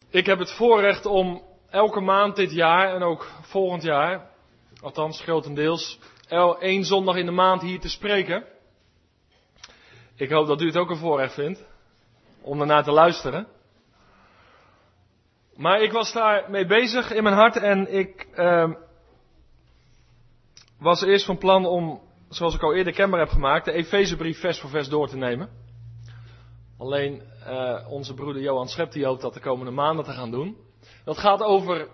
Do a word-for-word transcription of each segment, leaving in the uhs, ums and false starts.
Ik heb het voorrecht om elke maand dit jaar en ook volgend jaar, althans grotendeels, el- één zondag in de maand hier te spreken. Ik hoop dat u het ook een voorrecht vindt om daarnaar te luisteren. Maar ik was daar mee bezig in mijn hart en ik uh, was eerst van plan om, zoals ik al eerder kenbaar heb gemaakt, de Efezebrief vers voor vers door te nemen. Alleen uh, onze broeder Johan Schep die hoopt dat de komende maanden te gaan doen. Dat gaat over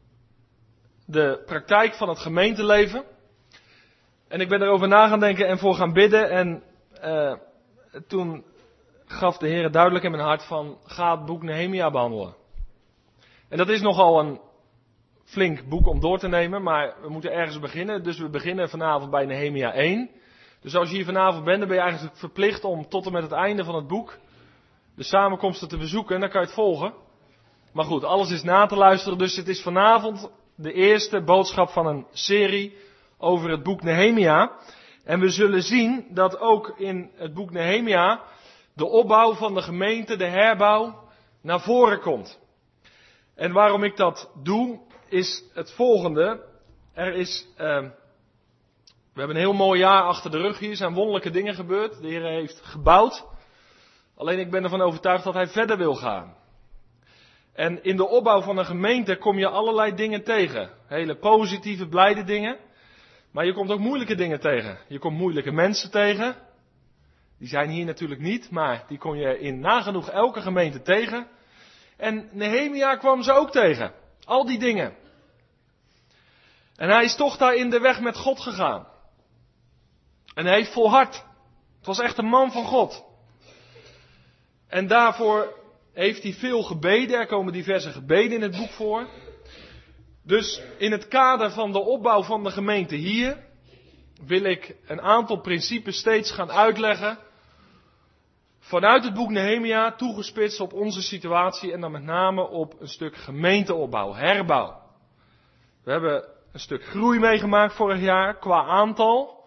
de praktijk van het gemeenteleven. En ik ben erover na gaan denken en voor gaan bidden. En uh, toen gaf de Heer duidelijk in mijn hart van, ga het boek Nehemia behandelen. En dat is nogal een flink boek om door te nemen, maar we moeten ergens beginnen. Dus we beginnen vanavond bij Nehemia één. Dus als je hier vanavond bent, dan ben je eigenlijk verplicht om tot en met het einde van het boek de samenkomsten te bezoeken en dan kan je het volgen. Maar goed, alles is na te luisteren, dus het is vanavond de eerste boodschap van een serie over het boek Nehemia. En we zullen zien dat ook in het boek Nehemia de opbouw van de gemeente, de herbouw, naar voren komt. En waarom ik dat doe, is het volgende. Er is, uh, we hebben een heel mooi jaar achter de rug hier, er zijn wonderlijke dingen gebeurd. De Heer heeft gebouwd. Alleen ik ben ervan overtuigd dat hij verder wil gaan. En in de opbouw van een gemeente kom je allerlei dingen tegen. Hele positieve, blijde dingen. Maar je komt ook moeilijke dingen tegen. Je komt moeilijke mensen tegen. Die zijn hier natuurlijk niet, maar die kom je in nagenoeg elke gemeente tegen. En Nehemia kwam ze ook tegen. Al die dingen. En hij is toch daar in de weg met God gegaan. En hij heeft volhard. Het was echt een man van God. En daarvoor heeft hij veel gebeden. Er komen diverse gebeden in het boek voor. Dus in het kader van de opbouw van de gemeente hier wil ik een aantal principes steeds gaan uitleggen. Vanuit het boek Nehemia toegespitst op onze situatie en dan met name op een stuk gemeenteopbouw, herbouw. We hebben een stuk groei meegemaakt vorig jaar qua aantal.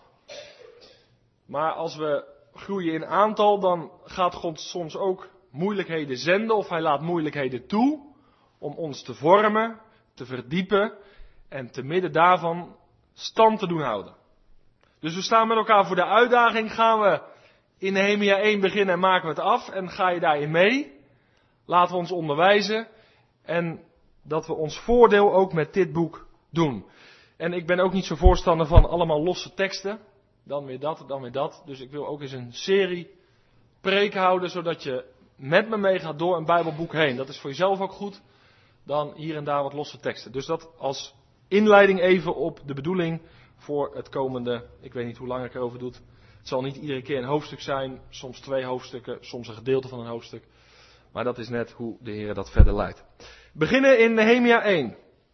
Maar als we groeien in aantal, dan gaat God soms ook moeilijkheden zenden of hij laat moeilijkheden toe om ons te vormen, te verdiepen en te midden daarvan stand te doen houden. Dus we staan met elkaar voor de uitdaging, gaan we in Nehemia één beginnen en maken we het af en ga je daarin mee? Laten we ons onderwijzen en dat we ons voordeel ook met dit boek doen. En ik ben ook niet zo voorstander van allemaal losse teksten. Dan weer dat, dan weer dat. Dus ik wil ook eens een serie preken houden, zodat je met me meegaat door een Bijbelboek heen. Dat is voor jezelf ook goed. Dan hier en daar wat losse teksten. Dus dat als inleiding even op de bedoeling voor het komende, ik weet niet hoe lang ik erover doe. Het zal niet iedere keer een hoofdstuk zijn, soms twee hoofdstukken, soms een gedeelte van een hoofdstuk. Maar dat is net hoe de Heer dat verder leidt. We beginnen in Nehemia één.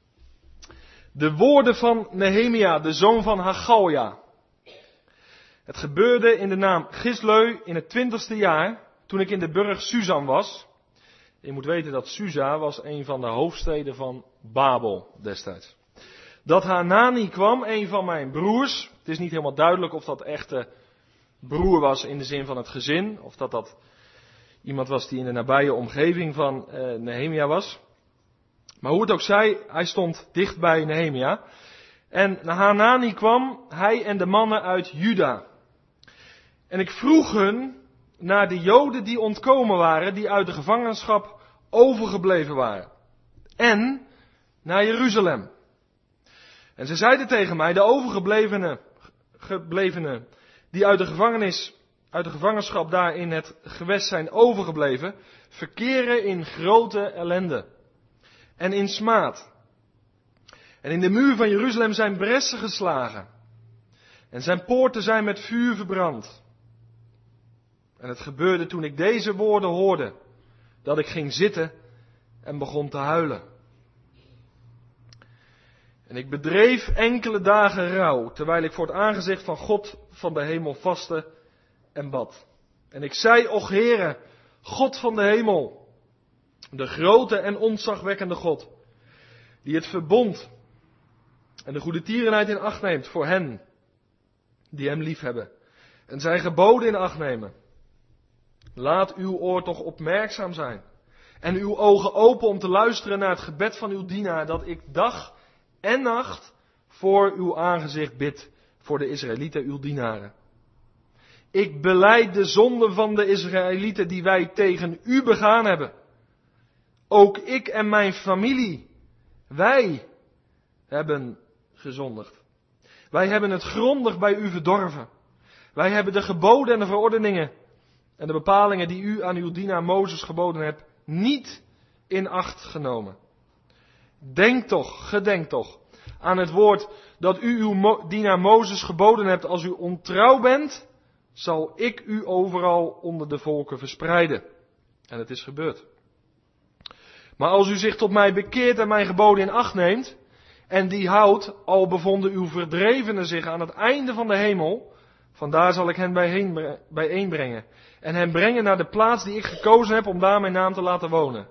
De woorden van Nehemia, de zoon van Haggalja. Het gebeurde in de naam Gisleu in het twintigste jaar, toen ik in de burcht Susan was. Je moet weten dat Susa was een van de hoofdsteden van Babel destijds. Dat Hanani kwam, een van mijn broers. Het is niet helemaal duidelijk of dat echte broer was in de zin van het gezin. Of dat dat iemand was die in de nabije omgeving van uh, Nehemia was. Maar hoe het ook zij, hij stond dicht bij Nehemia. En Hanani kwam, hij en de mannen uit Juda. En ik vroeg hun naar de Joden die ontkomen waren, die uit de gevangenschap overgebleven waren. En naar Jeruzalem. En ze zeiden tegen mij, de overgeblevenen, geblevenen, die uit de gevangenis, uit de gevangenschap daar in het gewest zijn overgebleven, verkeren in grote ellende. En in smaad. En in de muur van Jeruzalem zijn bressen geslagen. En zijn poorten zijn met vuur verbrand. En het gebeurde toen ik deze woorden hoorde, dat ik ging zitten en begon te huilen. En ik bedreef enkele dagen rouw, terwijl ik voor het aangezicht van God van de hemel vastte en bad. En ik zei, och Heere, God van de hemel, de grote en ontzagwekkende God, die het verbond en de goede tierenheid in acht neemt voor hen die hem liefhebben en zijn geboden in acht nemen. Laat uw oor toch opmerkzaam zijn En uw ogen open om te luisteren naar het gebed van uw dienaar, dat ik dag en nacht voor uw aangezicht bid, voor de Israëlieten, uw dienaren. Ik belijd de zonden van de Israëlieten die wij tegen u begaan hebben. Ook ik en mijn familie, wij hebben gezondigd. Wij hebben het grondig bij u verdorven. Wij hebben de geboden en de verordeningen en de bepalingen die u aan uw dienaar Mozes geboden hebt, niet in acht genomen. Denk toch, gedenk toch aan het woord dat u uw mo- dienaar Mozes geboden hebt. Als u ontrouw bent, zal ik u overal onder de volken verspreiden. En het is gebeurd. Maar als u zich tot mij bekeert en mijn geboden in acht neemt, en die houdt, al bevonden uw verdrevenen zich aan het einde van de hemel, vandaar zal ik hen bijeen, bijeenbrengen. En hen brengen naar de plaats die ik gekozen heb om daar mijn naam te laten wonen.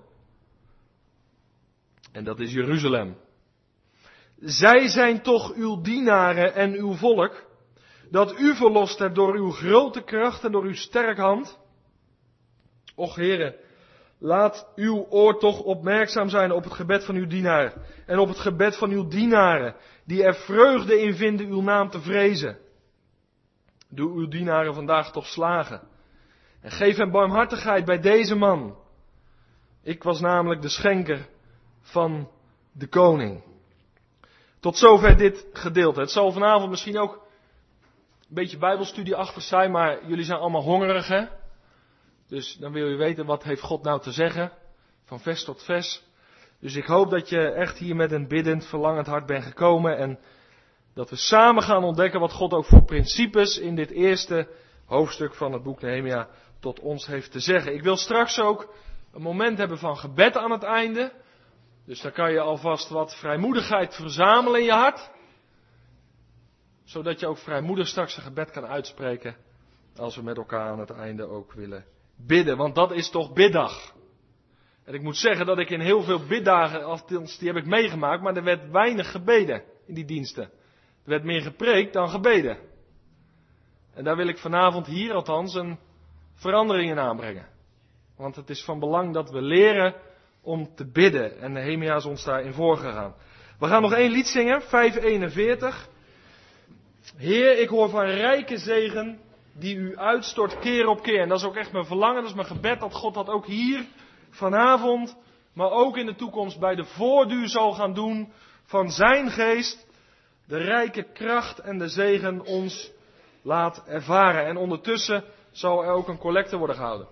En dat is Jeruzalem. Zij zijn toch uw dienaren en uw volk, dat u verlost hebt door uw grote kracht en door uw sterke hand. Och Heere, laat uw oor toch opmerkzaam zijn op het gebed van uw dienaar en op het gebed van uw dienaren, die er vreugde in vinden uw naam te vrezen. Doe uw dienaren vandaag toch slagen. En geef hem barmhartigheid bij deze man. Ik was namelijk de schenker van de koning. Tot zover dit gedeelte. Het zal vanavond misschien ook een beetje bijbelstudieachtig zijn, maar jullie zijn allemaal hongerig, hè? Dus dan wil je weten, wat heeft God nou te zeggen? Van vers tot vers. Dus ik hoop dat je echt hier met een biddend, verlangend hart bent gekomen. En dat we samen gaan ontdekken wat God ook voor principes in dit eerste hoofdstuk van het boek Nehemia tot ons heeft te zeggen. Ik wil straks ook een moment hebben van gebed aan het einde. Dus dan kan je alvast wat vrijmoedigheid verzamelen in je hart. Zodat je ook vrijmoedig straks een gebed kan uitspreken. Als we met elkaar aan het einde ook willen bidden. Want dat is toch biddag. En ik moet zeggen dat ik in heel veel biddagen, althans die heb ik meegemaakt, maar er werd weinig gebeden in die diensten. Er werd meer gepreekt dan gebeden. En daar wil ik vanavond hier althans een verandering in aanbrengen. Want het is van belang dat we leren om te bidden. En Nehemia is ons daarin voorgegaan. We gaan nog één lied zingen, vijfhonderdeenenveertig. Heer, ik hoor van rijke zegen die u uitstort keer op keer. En dat is ook echt mijn verlangen, dat is mijn gebed, dat God dat ook hier vanavond, maar ook in de toekomst bij de voorduur zal gaan doen van zijn geest. De rijke kracht en de zegen ons laat ervaren. En ondertussen zal er ook een collecte worden gehouden.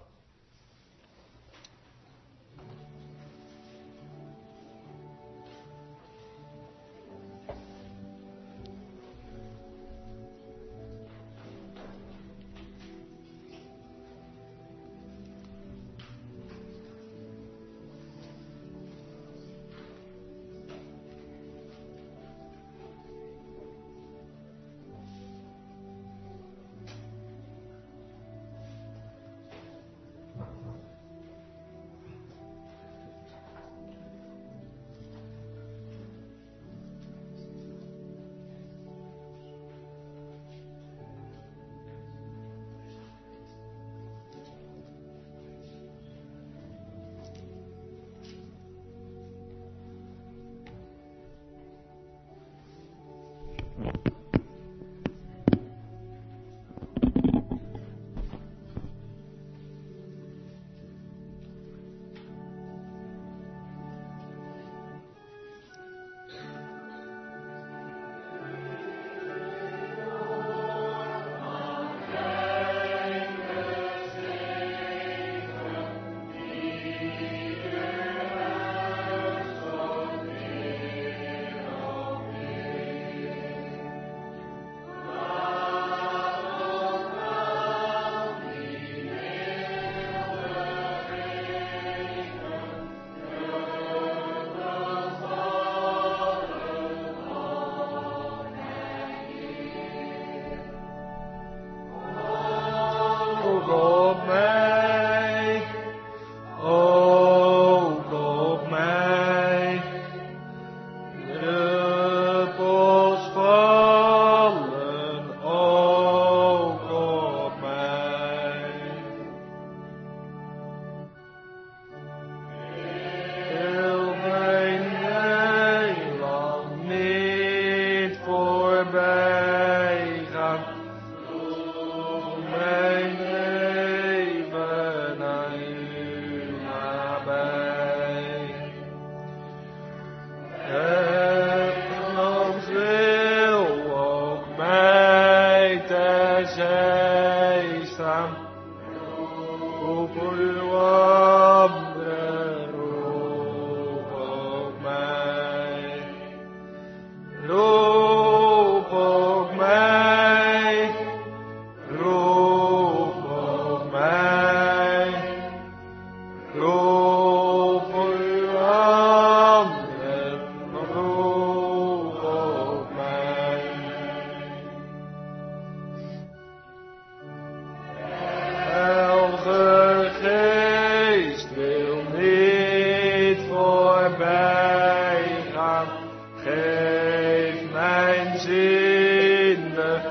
voorbij gaan. Geef mijn zinnen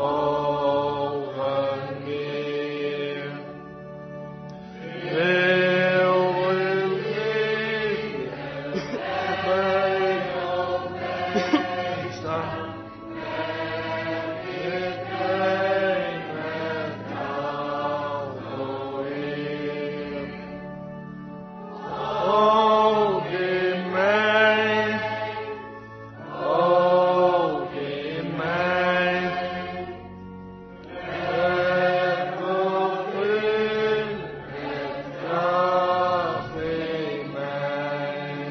ogen meer. Wil uw liefde bij mij staan. Ik breng het nou voor Heer. Ook in mij, ook in mij, het bevindt het kracht in mij.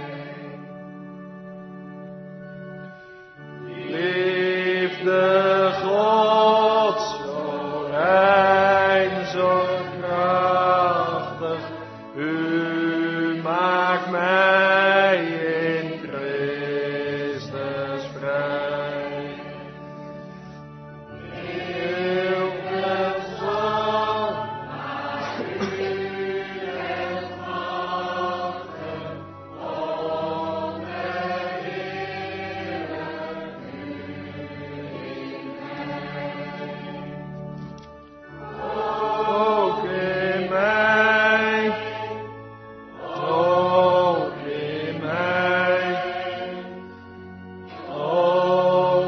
Liefde Gods, zo rein, zo krachtig, u maakt mij in Christus vrij. Heel het zal naar u het wachten, om de Heere ook in mij, ook in mij, o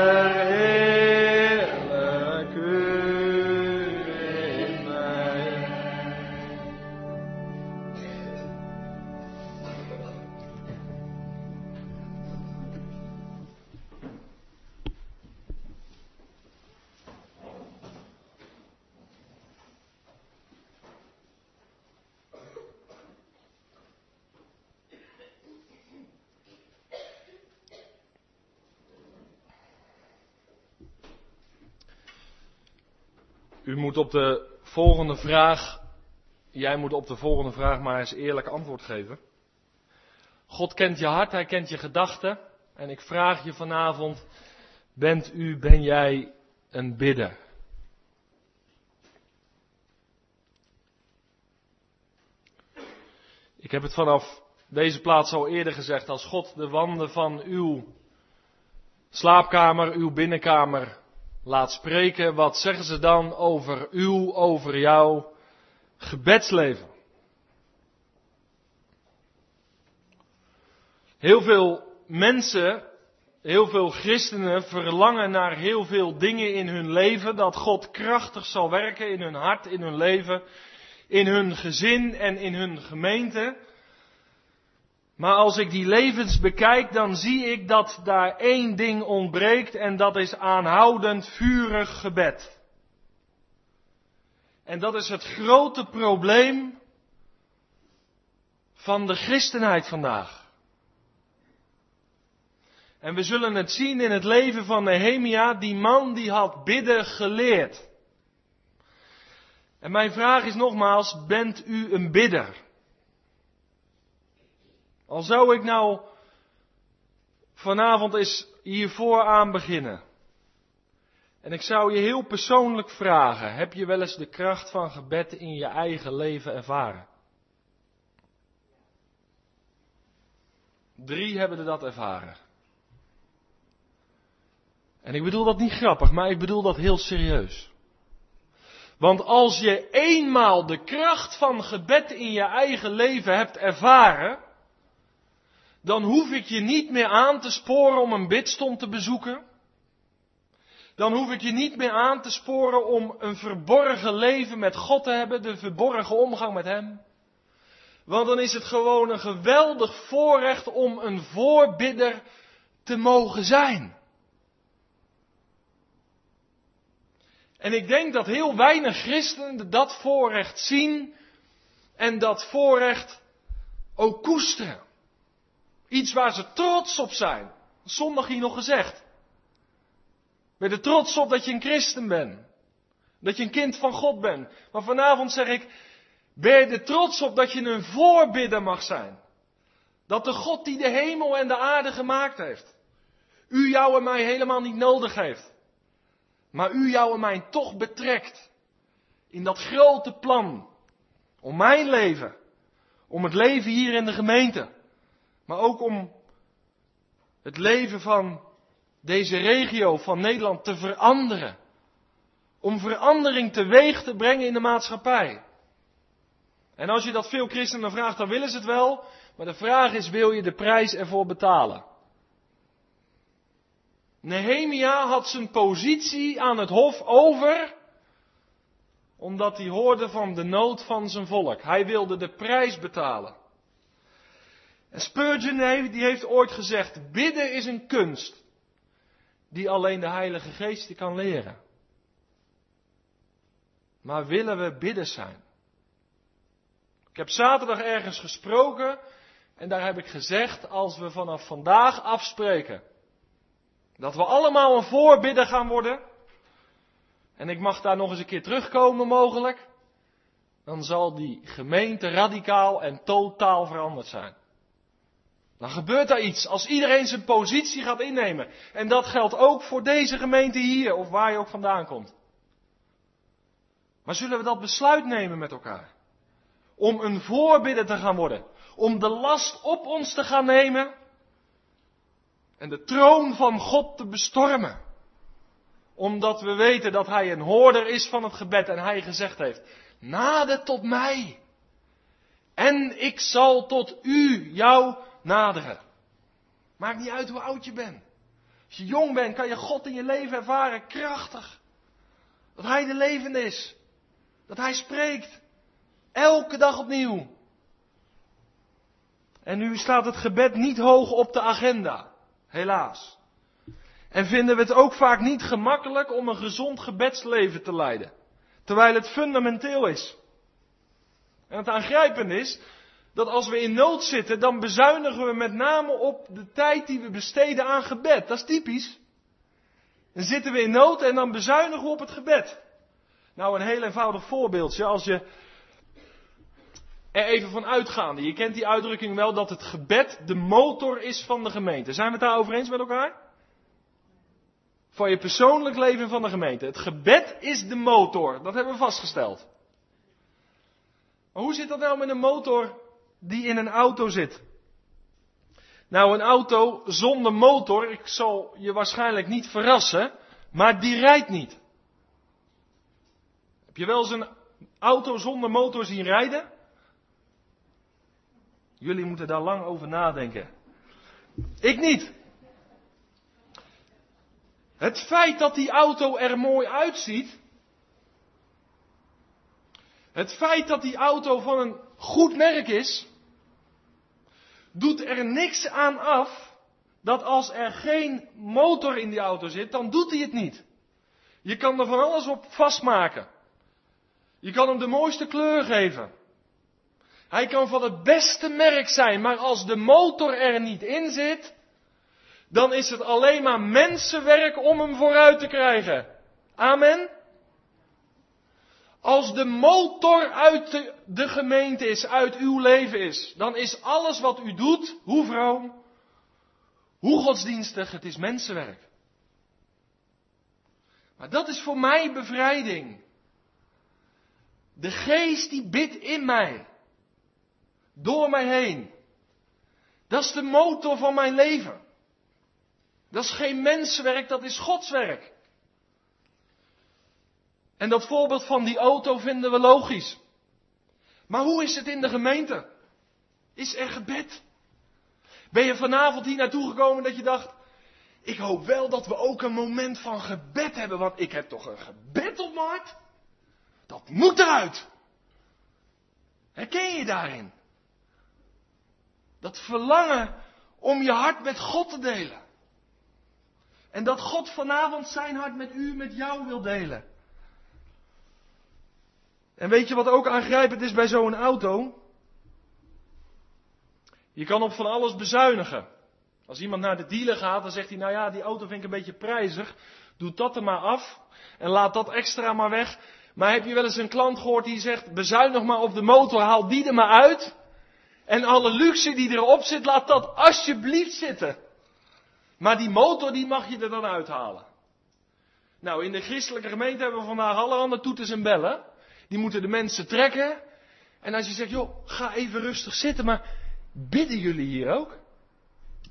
verheerlijk u in mij. U moet op de volgende vraag, jij moet op de volgende vraag maar eens eerlijk antwoord geven. God kent je hart, hij kent je gedachten. En ik vraag je vanavond, bent u, ben jij een bidder? Ik heb het vanaf deze plaats al eerder gezegd, als God de wanden van uw slaapkamer, uw binnenkamer laat spreken, wat zeggen ze dan over uw, over jouw gebedsleven? Heel veel mensen, heel veel christenen verlangen naar heel veel dingen in hun leven, dat God krachtig zal werken in hun hart, in hun leven, in hun gezin en in hun gemeente. Maar als ik die levens bekijk, dan zie ik dat daar één ding ontbreekt en dat is aanhoudend vurig gebed. En dat is het grote probleem van de christenheid vandaag. En we zullen het zien in het leven van Nehemia, die man die had bidden geleerd. En mijn vraag is nogmaals, bent u een bidder? Al zou ik nou vanavond eens hiervoor aan beginnen. En ik zou je heel persoonlijk vragen, heb je wel eens de kracht van gebed in je eigen leven ervaren? Drie hebben dat ervaren. En ik bedoel dat niet grappig, maar ik bedoel dat heel serieus. Want als je eenmaal de kracht van gebed in je eigen leven hebt ervaren, dan hoef ik je niet meer aan te sporen om een bidstond te bezoeken. Dan hoef ik je niet meer aan te sporen om een verborgen leven met God te hebben, de verborgen omgang met Hem. Want dan is het gewoon een geweldig voorrecht om een voorbidder te mogen zijn. En ik denk dat heel weinig christenen dat voorrecht zien en dat voorrecht ook koesteren. Iets waar ze trots op zijn. Zondag hier nog gezegd. Ben je er trots op dat je een christen bent? Dat je een kind van God bent? Maar vanavond zeg ik, ben je er trots op dat je een voorbidder mag zijn? Dat de God die de hemel en de aarde gemaakt heeft, u, jou en mij helemaal niet nodig heeft. Maar u, jou en mij toch betrekt in dat grote plan om mijn leven, om het leven hier in de gemeente, Maar ook om het leven van deze regio, van Nederland, te veranderen. Om verandering teweeg te brengen in de maatschappij. En als je dat veel christenen vraagt, dan willen ze het wel. Maar de vraag is, wil je de prijs ervoor betalen? Nehemia had zijn positie aan het hof over, omdat hij hoorde van de nood van zijn volk. Hij wilde de prijs betalen. En Spurgeon die heeft ooit gezegd, bidden is een kunst die alleen de Heilige Geest je kan leren. Maar willen we bidders zijn? Ik heb zaterdag ergens gesproken en daar heb ik gezegd, als we vanaf vandaag afspreken dat we allemaal een voorbidder gaan worden, en ik mag daar nog eens een keer terugkomen mogelijk, dan zal die gemeente radicaal en totaal veranderd zijn. Dan gebeurt daar iets als iedereen zijn positie gaat innemen. En dat geldt ook voor deze gemeente hier, of waar je ook vandaan komt. Maar zullen we dat besluit nemen met elkaar? Om een voorbidder te gaan worden. Om de last op ons te gaan nemen. En de troon van God te bestormen. Omdat we weten dat Hij een hoorder is van het gebed. En Hij gezegd heeft, nader tot mij. En ik zal tot u, jou, naderen. Maakt niet uit hoe oud je bent. Als je jong bent, kan je God in je leven ervaren, krachtig. Dat Hij de levende is. Dat Hij spreekt. Elke dag opnieuw. En nu staat het gebed niet hoog op de agenda. Helaas. En vinden we het ook vaak niet gemakkelijk om een gezond gebedsleven te leiden. Terwijl het fundamenteel is. En het aangrijpende is, dat als we in nood zitten, dan bezuinigen we met name op de tijd die we besteden aan gebed. Dat is typisch. Dan zitten we in nood en dan bezuinigen we op het gebed. Nou, een heel eenvoudig voorbeeldje. Als je er even van uitgaande. Je kent die uitdrukking wel dat het gebed de motor is van de gemeente. Zijn we het daarover eens met elkaar? Van je persoonlijk leven van de gemeente. Het gebed is de motor. Dat hebben we vastgesteld. Maar hoe zit dat nou met een motor die in een auto zit? Nou, een auto zonder motor, ik zal je waarschijnlijk niet verrassen, maar die rijdt niet. Heb je wel eens een auto zonder motor zien rijden? Jullie moeten daar lang over nadenken. Ik niet. Het feit dat die auto er mooi uitziet, het feit dat die auto van een goed merk is, doet er niks aan af dat als er geen motor in die auto zit, dan doet hij het niet. Je kan er van alles op vastmaken. Je kan hem de mooiste kleur geven. Hij kan van het beste merk zijn, maar als de motor er niet in zit, dan is het alleen maar mensenwerk om hem vooruit te krijgen. Amen? Als de motor uit de, de gemeente is, uit uw leven is, dan is alles wat u doet, hoe vroom, hoe godsdienstig, het is mensenwerk. Maar dat is voor mij bevrijding. De geest die bidt in mij, door mij heen. Dat is de motor van mijn leven. Dat is geen mensenwerk, dat is Gods werk. En dat voorbeeld van die auto vinden we logisch. Maar hoe is het in de gemeente? Is er gebed? Ben je vanavond hier naartoe gekomen dat je dacht, ik hoop wel dat we ook een moment van gebed hebben, want ik heb toch een gebed op mijn hart? Dat moet eruit. Herken je daarin? Dat verlangen om je hart met God te delen. En dat God vanavond zijn hart met u, met jou wil delen. En weet je wat ook aangrijpend is bij zo'n auto? Je kan op van alles bezuinigen. Als iemand naar de dealer gaat, dan zegt hij, nou ja, die auto vind ik een beetje prijzig. Doe dat er maar af en laat dat extra maar weg. Maar heb je wel eens een klant gehoord die zegt, bezuinig maar op de motor, haal die er maar uit. En alle luxe die erop zit, laat dat alsjeblieft zitten. Maar die motor, die mag je er dan uithalen. Nou, in de christelijke gemeente hebben we vandaag allerhande toeters en bellen. Die moeten de mensen trekken. En als je zegt, joh, ga even rustig zitten, maar bidden jullie hier ook?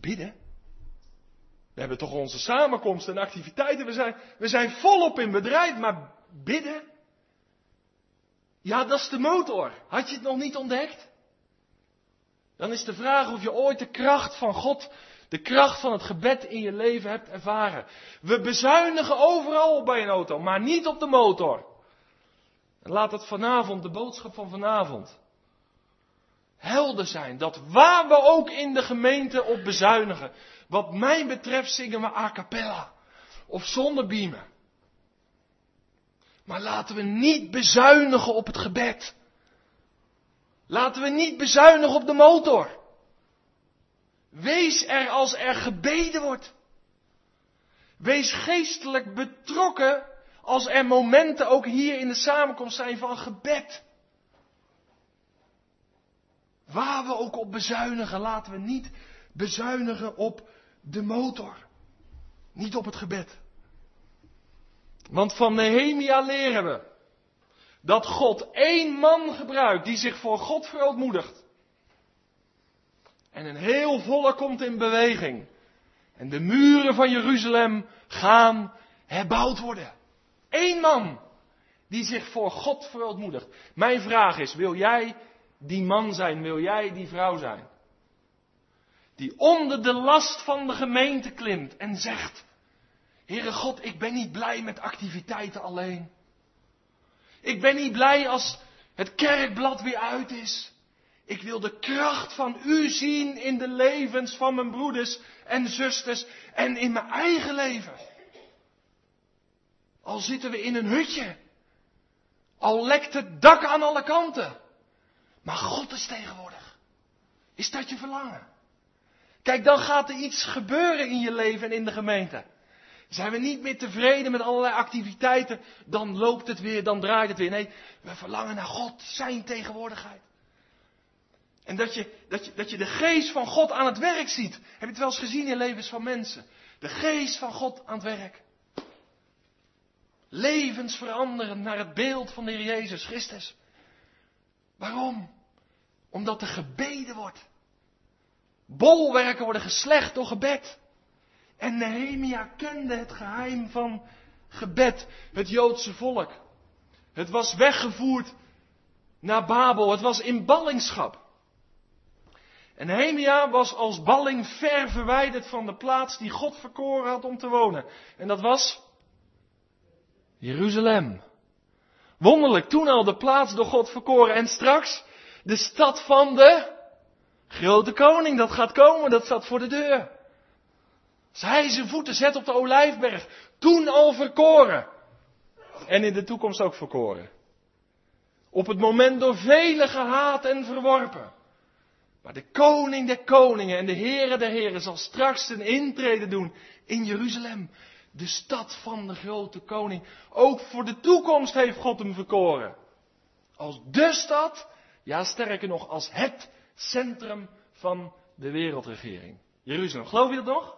bidden? We hebben toch onze samenkomsten en activiteiten. We zijn, we zijn volop in bedrijf, maar bidden? Ja, dat is de motor. Had je het nog niet ontdekt? Dan is de vraag of je ooit de kracht van God, de kracht van het gebed in je leven hebt ervaren. We bezuinigen overal op bij een auto, maar niet op de motor. En laat het vanavond, de boodschap van vanavond, helder zijn. Dat waar we ook in de gemeente op bezuinigen. Wat mij betreft zingen we a cappella. Of zonder biemen. Maar laten we niet bezuinigen op het gebed. Laten we niet bezuinigen op de motor. Wees er als er gebeden wordt. Wees geestelijk betrokken als er momenten ook hier in de samenkomst zijn van gebed. Waar we ook op bezuinigen, laten we niet bezuinigen op de motor. Niet op het gebed. Want van Nehemia leren we dat God één man gebruikt die zich voor God verootmoedigt. En een heel volk komt in beweging. En de muren van Jeruzalem gaan herbouwd worden. Eén man die zich voor God verootmoedigt. Mijn vraag is, wil jij die man zijn? Wil jij die vrouw zijn? Die onder de last van de gemeente klimt en zegt: Heere God, ik ben niet blij met activiteiten alleen. Ik ben niet blij als het kerkblad weer uit is. Ik wil de kracht van u zien in de levens van mijn broeders en zusters en in mijn eigen leven. Al zitten we in een hutje. Al lekt het dak aan alle kanten. Maar God is tegenwoordig. Is dat je verlangen? Kijk, dan gaat er iets gebeuren in je leven en in de gemeente. Zijn we niet meer tevreden met allerlei activiteiten, dan loopt het weer, dan draait het weer. Nee, we verlangen naar God, zijn tegenwoordigheid. En dat je, dat je, dat je de geest van God aan het werk ziet. Heb je het wel eens gezien in levens van mensen? De geest van God aan het werk. Levens veranderen naar het beeld van de Heer Jezus Christus. Waarom? Omdat er gebeden wordt. Bolwerken worden geslecht door gebed. En Nehemia kende het geheim van gebed. Het Joodse volk. Het was weggevoerd naar Babel. Het was in ballingschap. En Nehemia was als balling ver verwijderd van de plaats die God verkoren had om te wonen. En dat was Jeruzalem. Wonderlijk, toen al de plaats door God verkoren. En straks de stad van de grote koning. Dat gaat komen, dat staat voor de deur. Als hij zijn voeten zet op de Olijfberg. Toen al verkoren. En in de toekomst ook verkoren. Op het moment door velen gehaat en verworpen. Maar de koning der koningen en de Heere der heren zal straks een intrede doen in Jeruzalem. De stad van de grote koning. Ook voor de toekomst heeft God hem verkoren. Als de stad, ja sterker nog als het centrum van de wereldregering. Jeruzalem, geloof je dat nog?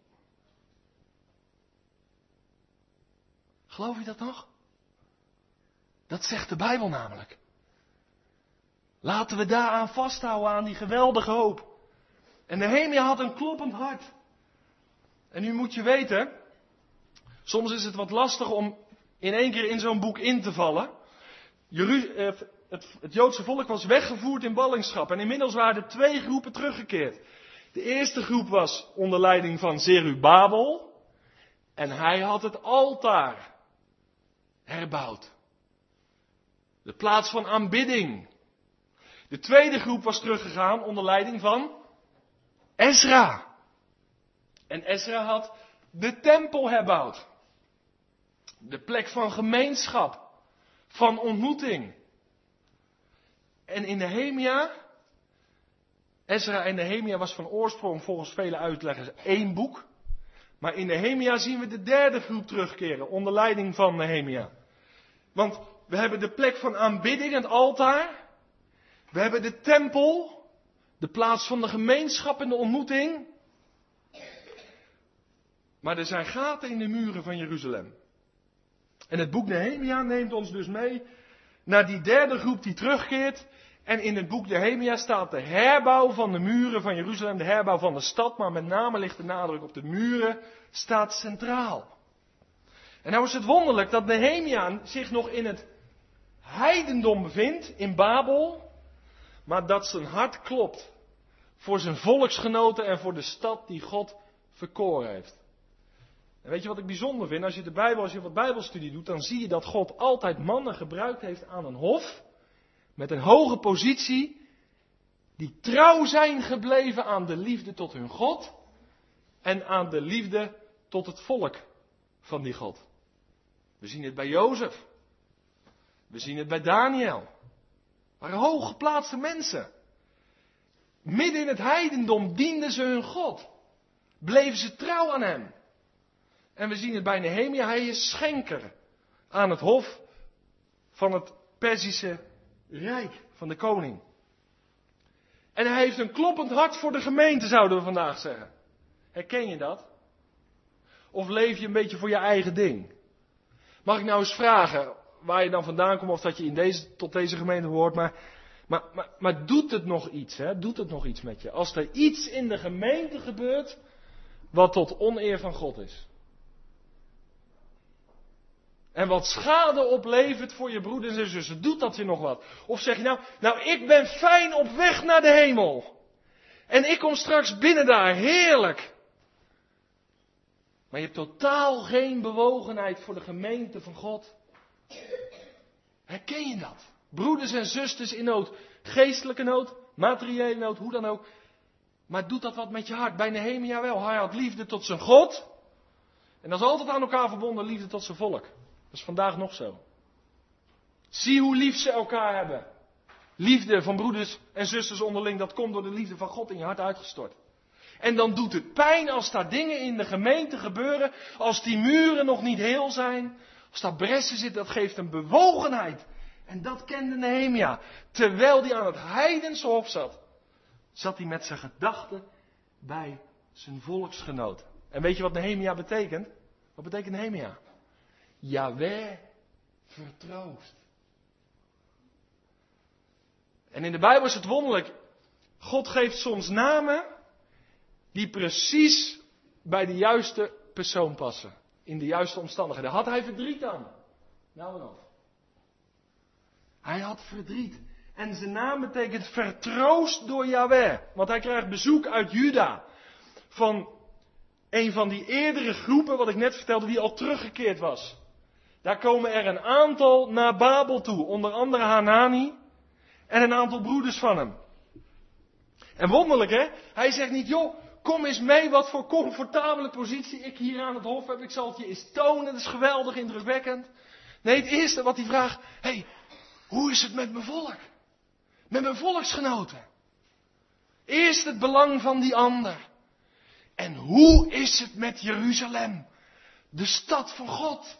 Geloof je dat nog? Dat zegt de Bijbel namelijk. Laten we daaraan vasthouden, aan die geweldige hoop. En Nehemia had een kloppend hart. En nu moet je weten, soms is het wat lastig om in één keer in zo'n boek in te vallen. Jeru- het, het, het Joodse volk was weggevoerd in ballingschap. En inmiddels waren er twee groepen teruggekeerd. De eerste groep was onder leiding van Zerubabel. En hij had het altaar herbouwd. De plaats van aanbidding. De tweede groep was teruggegaan onder leiding van Ezra. En Ezra had de tempel herbouwd. De plek van gemeenschap. Van ontmoeting. En in Nehemia, Ezra en Nehemia was van oorsprong volgens vele uitleggers één boek. Maar in Nehemia zien we de derde groep terugkeren onder leiding van Nehemia. Want we hebben de plek van aanbidding, het altaar. We hebben de tempel, de plaats van de gemeenschap en de ontmoeting. Maar er zijn gaten in de muren van Jeruzalem. En het boek Nehemia neemt ons dus mee naar die derde groep die terugkeert. En in het boek Nehemia staat de herbouw van de muren van Jeruzalem, de herbouw van de stad, maar met name ligt de nadruk op de muren, staat centraal. En nou is het wonderlijk dat Nehemia zich nog in het heidendom bevindt, in Babel, maar dat zijn hart klopt voor zijn volksgenoten en voor de stad die God verkoren heeft. En weet je wat ik bijzonder vind? Als je de Bijbel, als je wat Bijbelstudie doet, dan zie je dat God altijd mannen gebruikt heeft aan een hof, met een hoge positie, die trouw zijn gebleven aan de liefde tot hun God en aan de liefde tot het volk van die God. We zien het bij Jozef. We zien het bij Daniel. Maar hooggeplaatste mensen. Midden in het heidendom dienden ze hun God. Bleven ze trouw aan hem. En we zien het bij Nehemia. Hij is schenker aan het hof van het Perzische Rijk, van de koning. En hij heeft een kloppend hart voor de gemeente, zouden we vandaag zeggen. Herken je dat? Of leef je een beetje voor je eigen ding? Mag ik nou eens vragen waar je dan vandaan komt of dat je in deze, tot deze gemeente hoort. Maar, maar, maar, maar doet het nog iets, hè? Doet het nog iets met je? Als er iets in de gemeente gebeurt wat tot oneer van God is. En wat schade oplevert voor je broeders en zussen. Doet dat je nog wat? Of zeg je nou, nou ik ben fijn op weg naar de hemel. En ik kom straks binnen daar, heerlijk. Maar je hebt totaal geen bewogenheid voor de gemeente van God. Herken je dat? Broeders en zusters in nood. Geestelijke nood, materiële nood, hoe dan ook. Maar doet dat wat met je hart? Bij Nehemia wel. Hij had liefde tot zijn God. En dat is altijd aan elkaar verbonden, liefde tot zijn volk. Dat is vandaag nog zo. Zie hoe lief ze elkaar hebben. Liefde van broeders en zusters onderling, dat komt door de liefde van God in je hart uitgestort. En dan doet het pijn als daar dingen in de gemeente gebeuren, als die muren nog niet heel zijn, als daar bressen zitten, dat geeft een bewogenheid. En dat kende Nehemia. Terwijl hij aan het heidense hof zat, zat hij met zijn gedachten bij zijn volksgenoten. En weet je wat Nehemia betekent? Wat betekent Nehemia? Jahweh vertroost. En in de Bijbel is het wonderlijk. God geeft soms namen die precies bij de juiste persoon passen. In de juiste omstandigheden. Had hij verdriet aan? Nou en of. Hij had verdriet. En zijn naam betekent vertroost door Jahweh. Want hij krijgt bezoek uit Juda. Van een van die eerdere groepen, wat ik net vertelde, die al teruggekeerd was. Daar komen er een aantal naar Babel toe. Onder andere Hanani. En een aantal broeders van hem. En wonderlijk hè. Hij zegt niet, joh, kom eens mee wat voor comfortabele positie ik hier aan het hof heb. Ik zal het je eens tonen. Dat is geweldig indrukwekkend. Nee, het eerste wat hij vraagt. Hé, hey, hoe is het met mijn volk? Met mijn volksgenoten. Eerst het belang van die ander. En hoe is het met Jeruzalem? De stad van God.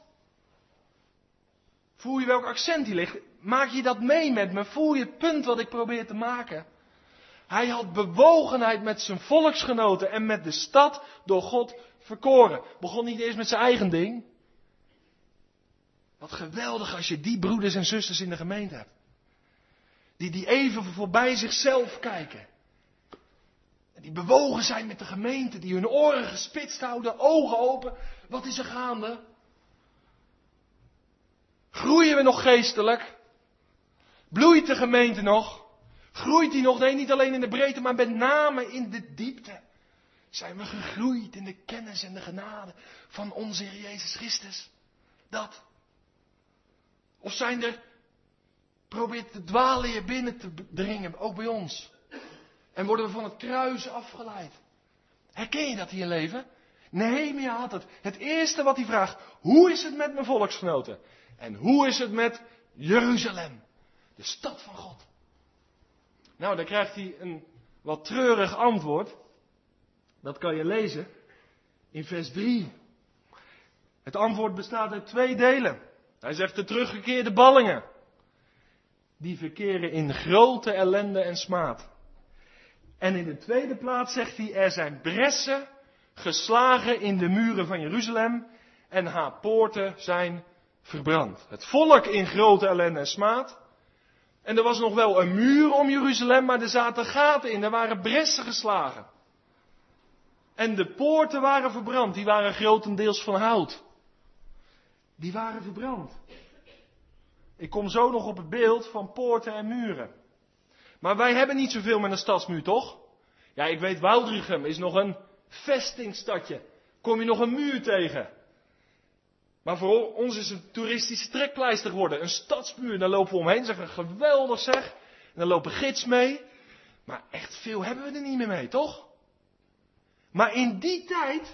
Voel je welk accent die ligt? Maak je dat mee met me? Voel je het punt wat ik probeer te maken? Hij had bewogenheid met zijn volksgenoten en met de stad door God verkoren. Begon niet eens met zijn eigen ding. Wat geweldig als je die broeders en zusters in de gemeente hebt. Die, die even voorbij zichzelf kijken. En die bewogen zijn met de gemeente. Die hun oren gespitst houden, ogen open. Wat is er gaande? Groeien we nog geestelijk? Bloeit de gemeente nog? Groeit die nog? Nee, niet alleen in de breedte, maar met name in de diepte. Zijn we gegroeid in de kennis en de genade van onze Heer Jezus Christus? Dat. Of zijn er, probeert de dwaalleer binnen te dringen, ook bij ons. En worden we van het kruis afgeleid. Herken je dat in je leven? Nehemia had het. Het eerste wat hij vraagt, hoe is het met mijn volksgenoten? En hoe is het met Jeruzalem? De stad van God. Nou, dan krijgt hij een wat treurig antwoord. Dat kan je lezen in vers drie. Het antwoord bestaat uit twee delen. Hij zegt de teruggekeerde ballingen. Die verkeren in grote ellende en smaad. En in de tweede plaats zegt hij, er zijn bressen geslagen in de muren van Jeruzalem en haar poorten zijn verbrand. Het volk in grote ellende en smaad. En er was nog wel een muur om Jeruzalem, maar er zaten gaten in. Er waren bressen geslagen. En de poorten waren verbrand. Die waren grotendeels van hout. Die waren verbrand. Ik kom zo nog op het beeld van poorten en muren. Maar wij hebben niet zoveel met een stadsmuur, toch? Ja, ik weet, Woudrichem is nog een vestingstadje. Kom je nog een muur tegen? Maar voor ons is het een toeristische trekpleister geworden. Een stadsmuur, daar lopen we omheen. Zeggen, geweldig zeg. En daar lopen gids mee. Maar echt veel hebben we er niet meer mee, toch? Maar in die tijd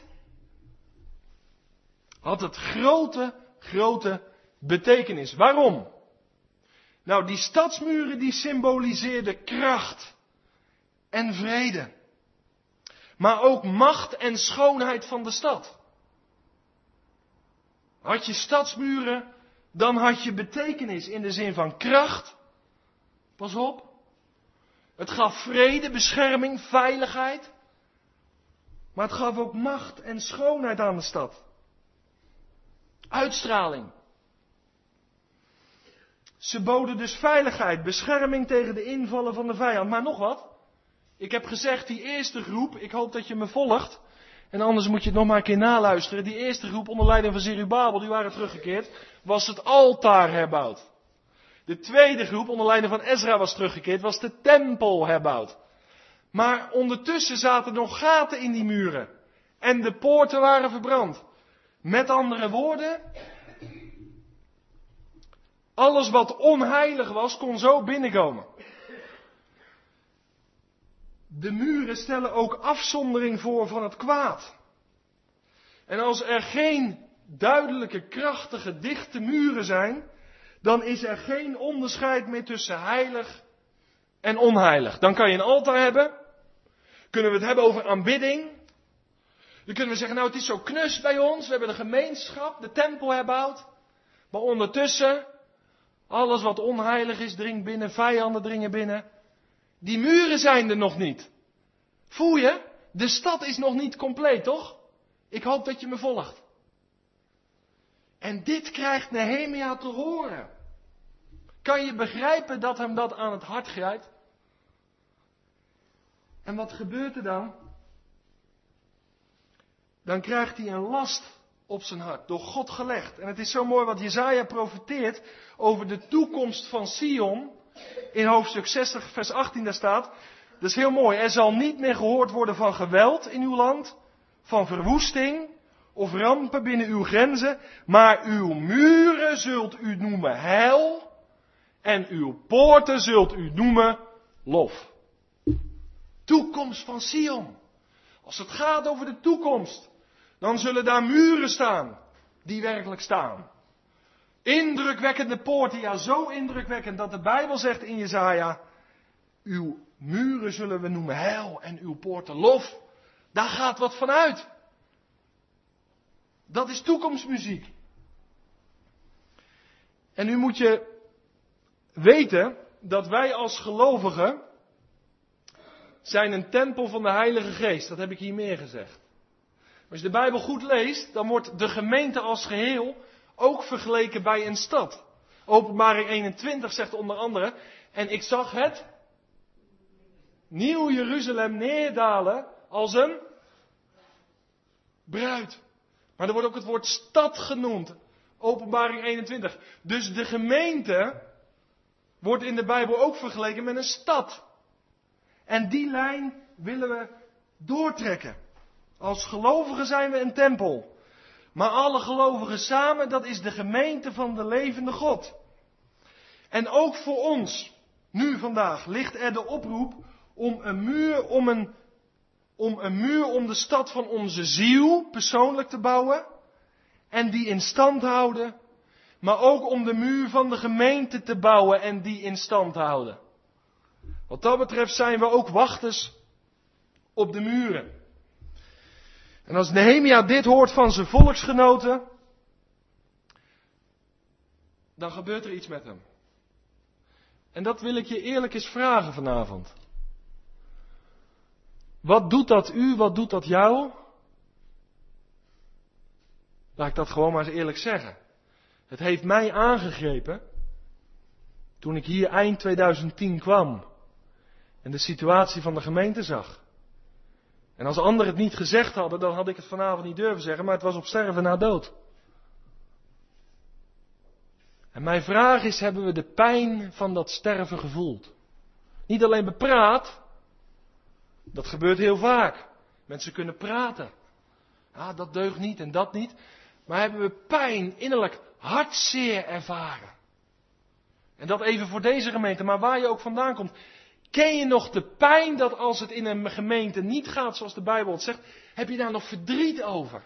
had het grote, grote betekenis. Waarom? Nou, die stadsmuren die symboliseerden kracht en vrede. Maar ook macht en schoonheid van de stad. Had je stadsmuren, dan had je betekenis in de zin van kracht. Pas op. Het gaf vrede, bescherming, veiligheid. Maar het gaf ook macht en schoonheid aan de stad. Uitstraling. Ze boden dus veiligheid, bescherming tegen de invallen van de vijand. Maar nog wat. Ik heb gezegd, die eerste groep, ik hoop dat je me volgt. En anders moet je het nog maar een keer naluisteren. Die eerste groep onder leiding van Zerubabel, die waren teruggekeerd, was het altaar herbouwd. De tweede groep onder leiding van Ezra was teruggekeerd, was de tempel herbouwd. Maar ondertussen zaten nog gaten in die muren. En de poorten waren verbrand. Met andere woorden, alles wat onheilig was, kon zo binnenkomen. De muren stellen ook afzondering voor van het kwaad. En als er geen duidelijke, krachtige, dichte muren zijn, dan is er geen onderscheid meer tussen heilig en onheilig. Dan kan je een altaar hebben. Kunnen we het hebben over aanbidding. Dan kunnen we zeggen, nou het is zo knus bij ons. We hebben de gemeenschap, de tempel herbouwd. Maar ondertussen, alles wat onheilig is, dringt binnen. Vijanden dringen binnen. Die muren zijn er nog niet. Voel je? De stad is nog niet compleet, toch? Ik hoop dat je me volgt. En dit krijgt Nehemia te horen. Kan je begrijpen dat hem dat aan het hart grijpt? En wat gebeurt er dan? Dan krijgt hij een last op zijn hart, door God gelegd. En het is zo mooi wat Jesaja profeteert over de toekomst van Sion. In hoofdstuk zestig, vers achttien, daar staat, dat is heel mooi, er zal niet meer gehoord worden van geweld in uw land, van verwoesting of rampen binnen uw grenzen, maar uw muren zult u noemen heil en uw poorten zult u noemen lof. Toekomst van Sion. Als het gaat over de toekomst, dan zullen daar muren staan die werkelijk staan. Indrukwekkende poorten, ja zo indrukwekkend dat de Bijbel zegt in Jesaja, uw muren zullen we noemen heil en uw poorten lof. Daar gaat wat van uit. Dat is toekomstmuziek. En nu moet je weten dat wij als gelovigen zijn een tempel van de Heilige Geest. Dat heb ik hier meer gezegd. Als je de Bijbel goed leest, dan wordt de gemeente als geheel ook vergeleken bij een stad. Openbaring eenentwintig zegt onder andere, en ik zag het Nieuw Jeruzalem neerdalen als een bruid. Maar er wordt ook het woord stad genoemd. Openbaring eenentwintig. Dus de gemeente wordt in de Bijbel ook vergeleken met een stad. En die lijn willen we doortrekken. Als gelovigen zijn we een tempel. Maar alle gelovigen samen, dat is de gemeente van de levende God. En ook voor ons, nu vandaag, ligt er de oproep om een muur om, een, om een muur om de stad van onze ziel persoonlijk te bouwen. En die in stand houden. Maar ook om de muur van de gemeente te bouwen en die in stand houden. Wat dat betreft zijn we ook wachters op de muren. En als Nehemia dit hoort van zijn volksgenoten, dan gebeurt er iets met hem. En dat wil ik je eerlijk eens vragen vanavond. Wat doet dat u, wat doet dat jou? Laat ik dat gewoon maar eens eerlijk zeggen. Het heeft mij aangegrepen Toen ik hier eind tweeduizend tien kwam en de situatie van de gemeente zag. En als anderen het niet gezegd hadden, dan had ik het vanavond niet durven zeggen, maar het was op sterven na dood. En mijn vraag is, hebben we de pijn van dat sterven gevoeld? Niet alleen bepraat, dat gebeurt heel vaak. Mensen kunnen praten. Ah, dat deugt niet en dat niet. Maar hebben we pijn, innerlijk hartzeer ervaren? En dat even voor deze gemeente, maar waar je ook vandaan komt. Ken je nog de pijn dat als het in een gemeente niet gaat zoals de Bijbel het zegt, heb je daar nog verdriet over?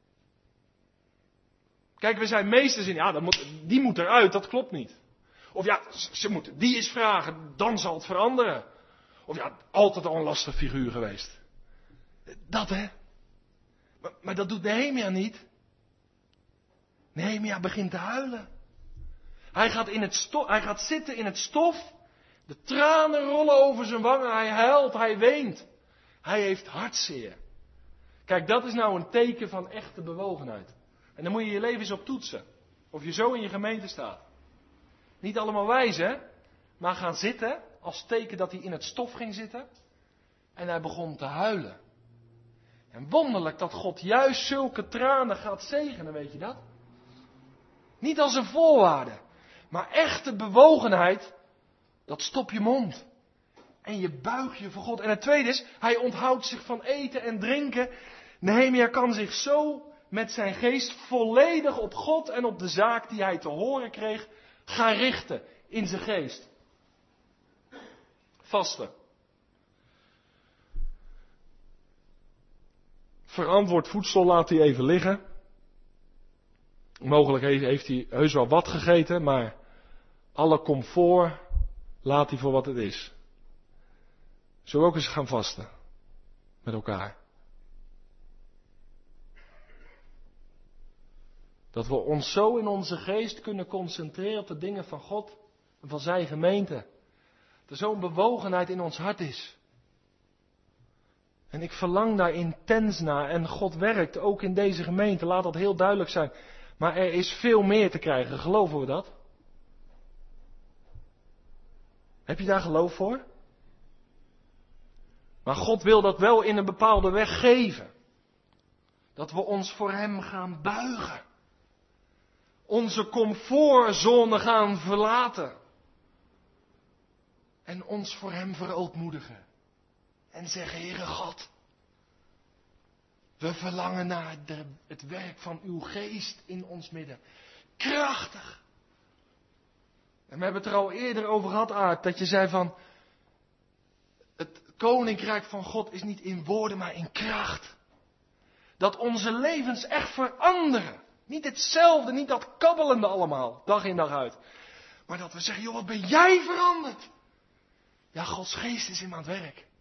Kijk, we zijn meesters in, ja, dat moet, die moet eruit, dat klopt niet. Of ja, ze moeten die eens vragen, dan zal het veranderen. Of ja, altijd al een lastig figuur geweest. Dat hè. Maar, maar dat doet Nehemia niet. Nehemia begint te huilen. Hij gaat, in het stof, hij gaat zitten in het stof. De tranen rollen over zijn wangen. Hij huilt, hij weent. Hij heeft hartzeer. Kijk, dat is nou een teken van echte bewogenheid. En dan moet je je leven eens op toetsen. Of je zo in je gemeente staat. Niet allemaal wijs, hè? Maar gaan zitten als teken dat hij in het stof ging zitten. En hij begon te huilen. En wonderlijk dat God juist zulke tranen gaat zegenen, weet je dat? Niet als een voorwaarde. Maar echte bewogenheid, dat stop je mond. En je buigt je voor God. En het tweede is, hij onthoudt zich van eten en drinken. Nehemia kan zich zo met zijn geest volledig op God en op de zaak die hij te horen kreeg, gaan richten in zijn geest. Vasten. Verantwoord voedsel laat hij even liggen. Mogelijk heeft hij heus wel wat gegeten, maar alle comfort laat hij voor wat het is. Zullen we ook eens gaan vasten? Met elkaar. Dat we ons zo in onze geest kunnen concentreren op de dingen van God en van zijn gemeente. Dat er zo'n bewogenheid in ons hart is. En ik verlang daar intens naar en God werkt ook in deze gemeente, laat dat heel duidelijk zijn. Maar er is veel meer te krijgen, geloven we dat? Heb je daar geloof voor? Maar God wil dat wel in een bepaalde weg geven. Dat we ons voor Hem gaan buigen. Onze comfortzone gaan verlaten. En ons voor Hem verootmoedigen. En zeggen, Heere God, we verlangen naar de, het werk van uw geest in ons midden. Krachtig. En we hebben het er al eerder over gehad, Aart, dat je zei van, het koninkrijk van God is niet in woorden, maar in kracht. Dat onze levens echt veranderen. Niet hetzelfde, niet dat kabbelende allemaal, dag in dag uit. Maar dat we zeggen, joh, wat ben jij veranderd? Ja, Gods geest is in me aan het werk.